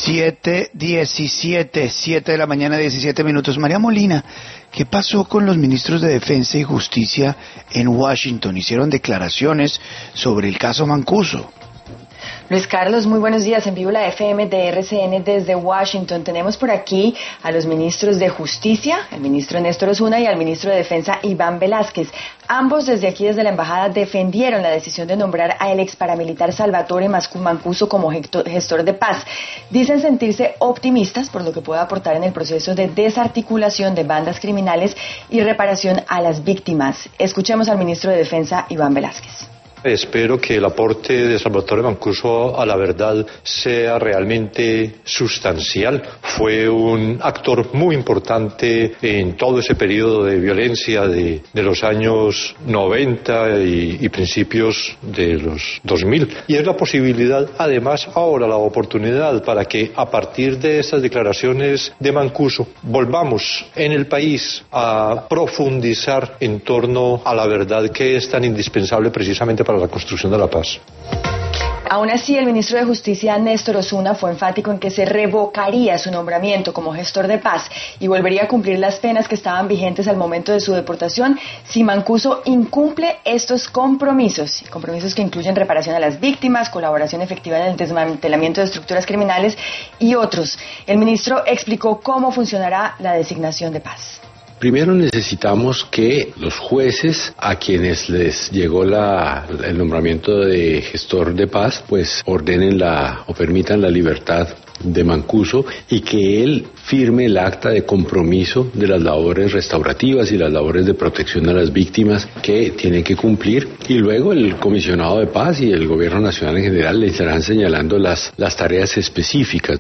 7 de la mañana, 17 minutos. María Molina, ¿qué pasó con los ministros de Defensa y Justicia en Washington? Hicieron declaraciones sobre el caso Mancuso. Luis Carlos, muy buenos días. En vivo la FM de RCN desde Washington. Tenemos por aquí a los ministros de Justicia, el ministro Néstor Osuna y al ministro de Defensa Iván Velásquez. Ambos desde aquí, desde la embajada, defendieron la decisión de nombrar al ex paramilitar Salvatore Mancuso como gestor de paz. Dicen sentirse optimistas por lo que puede aportar en el proceso de desarticulación de bandas criminales y reparación a las víctimas. Escuchemos al ministro de Defensa Iván Velásquez. Espero que el aporte de Salvatore Mancuso a la verdad sea realmente sustancial. Fue un actor muy importante en todo ese periodo de violencia de los años 90 y principios de los 2000. Y es la posibilidad, además, ahora la oportunidad para que a partir de estas declaraciones de Mancuso volvamos en el país a profundizar en torno a la verdad que es tan indispensable precisamente para la construcción de la paz. Aún así, el ministro de Justicia, Néstor Osuna, fue enfático en que se revocaría su nombramiento como gestor de paz y volvería a cumplir las penas que estaban vigentes al momento de su deportación si Mancuso incumple estos compromisos que incluyen reparación a las víctimas, colaboración efectiva en el desmantelamiento de estructuras criminales y otros. El ministro explicó cómo funcionará la designación de paz. Primero necesitamos que los jueces a quienes les llegó el nombramiento de gestor de paz, pues ordenen o permitan la libertad de Mancuso y que él firme el acta de compromiso de las labores restaurativas y las labores de protección a las víctimas que tienen que cumplir, y luego el comisionado de paz y el gobierno nacional en general le estarán señalando las tareas específicas.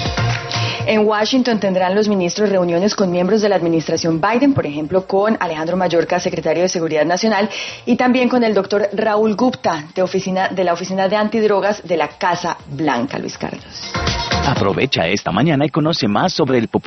En Washington tendrán los ministros reuniones con miembros de la administración Biden, por ejemplo, con Alejandro Mayorkas, secretario de Seguridad Nacional, y también con el doctor Raúl Gupta, de la Oficina de Antidrogas de la Casa Blanca. Luis Carlos. Aprovecha esta mañana y conoce más sobre el popular